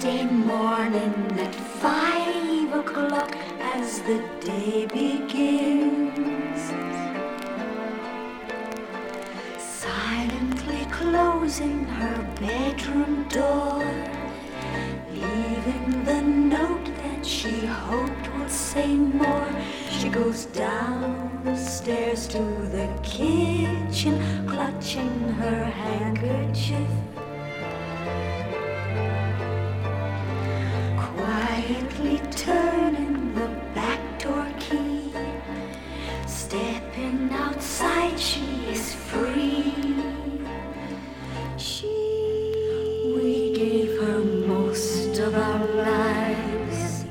Thursday morning at 5 o'clock as the day begins, silently closing her bedroom door, leaving the note that she hoped would say more. She goes down the stairs to the kitchen, clutching her handkerchief, quietly turning the back door key. Stepping outside, she is free. We gave her most of our lives,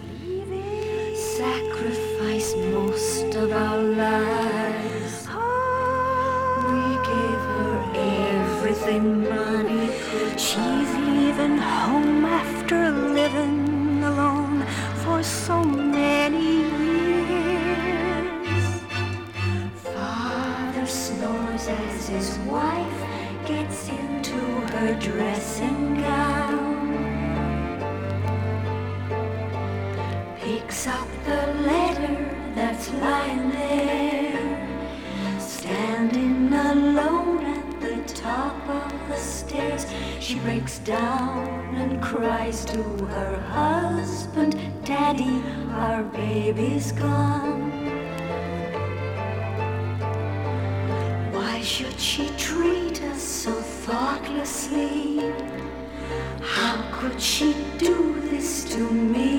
sacrificed most of our lives. We gave her everything money could. She's leaving home after living alone for so many years. Father snores as his wife gets into her dressing gown, picks up the letter that's lying there, standing alone at the top of the stairs. She breaks down and cries to her husband, "Daddy, our baby's gone." Why should she treat us so thoughtlessly? How could she do this to me?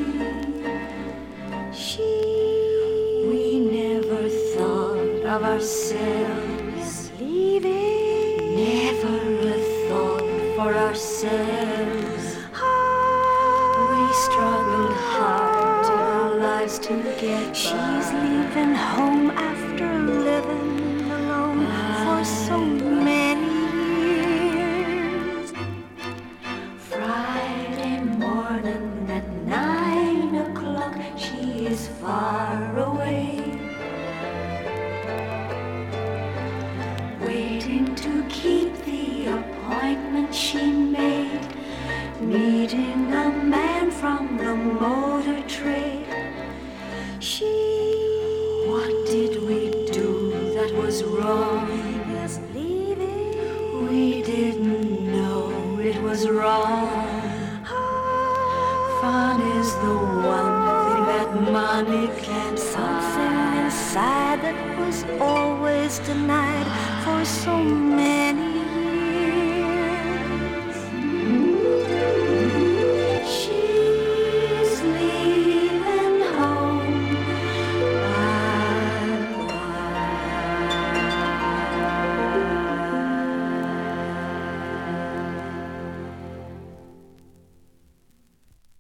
We never thought of ourselves leaving, never a thought for ourselves. We struggled hard till our lives to get by. She's leaving home after living alone for so many years. Friday morning at 9 o'clock, she is far away, waiting to keep the appointment she made, meeting a man from the motor trade. What did we do that was wrong? Just leaving. We didn't know it was wrong. Fun is the one thing that money can't buy. Something inside that was always denied for so many